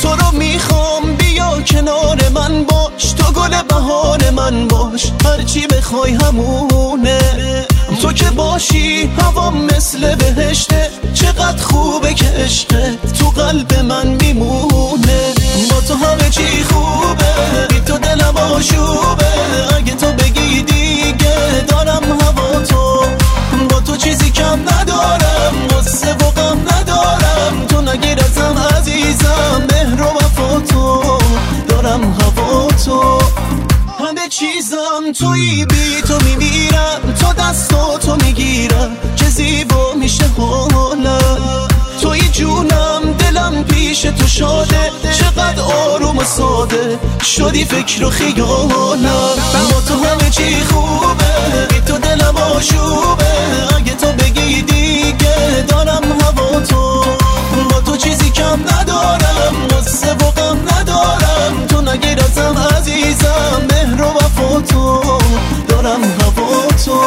تو رو میخوام بیا کنار من باش، تو گل بهار من باش، هرچی بخوای همونه. تو که باشی هوا مثل بهشته، چقدر خوبه که عشقت تو قلب من میمونه. با تو همه چی خوبه، بی تو دلم آشوبه، اگه تو بگی دیگه دارم هوا تو. با تو چیزی کم ندارم، غصه و غم ندارم، تو نگیر ازم عزیزم، مهر و وفا تو، دارم هوا تو. همه چیزم تویی، بی تو میمیرم، تو دستاتو میگیرم، چه زیبا میشه حالم. تویی جونم، دلم پیش تو شاده، چقدر آروم و ساده شدی فکر و خیالم. با تو همه چی خوبه، بی تو دلم آشوبه، اگه تو بگی دیگه دارم هوا تو. با تو چیزی کم ندارم، غصه و غم ندارم، تو نگیر ازم عزیزم، مهر و وفا تو، دارم هوا تو.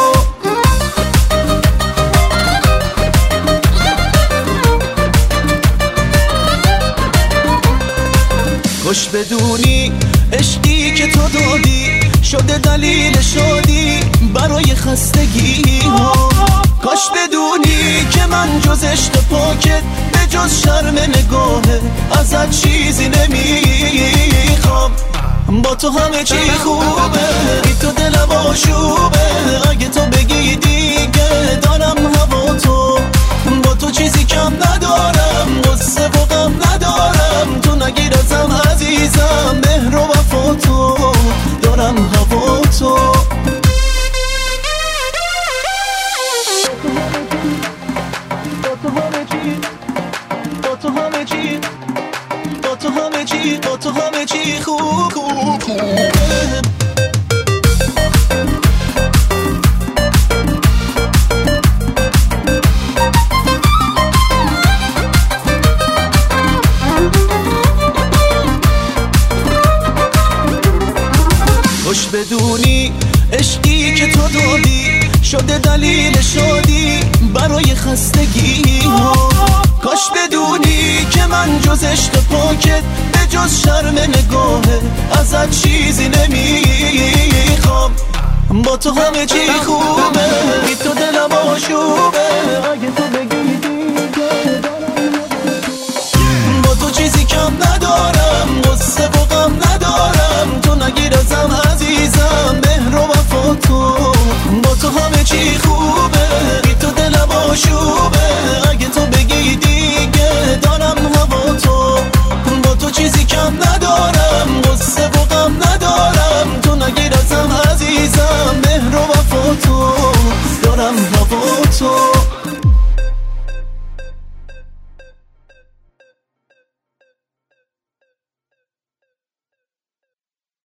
کاش بدونی عشقی که تو دادی شده دلیل شادی برای خستگی ها. کاش بدونی که من جز عشق پاکت به جز شرم نگاهه ازت چیزی نمیخوام. با تو همه چی خوبه، بی تو دلم آشوبه، اگه تو بگی دیگه دارم هوا تو. با تو چیزی کم ندارم، غصه و غم ندارم، تو نگیر ازم عزیزم، مهر و وفا تو، دارم هوا تو. با تو همه چی خوب خوبه. کاش بدونی عشقی که تو دادی شده دلیل شادی برای خستگی ها. کاش بدونی که من جز عشق پاکت به جز شرم نگاهه ازت چیزی نمیخوام. با تو همه چی خوبه، بی تو دلم آشوبه، اگه تو بگی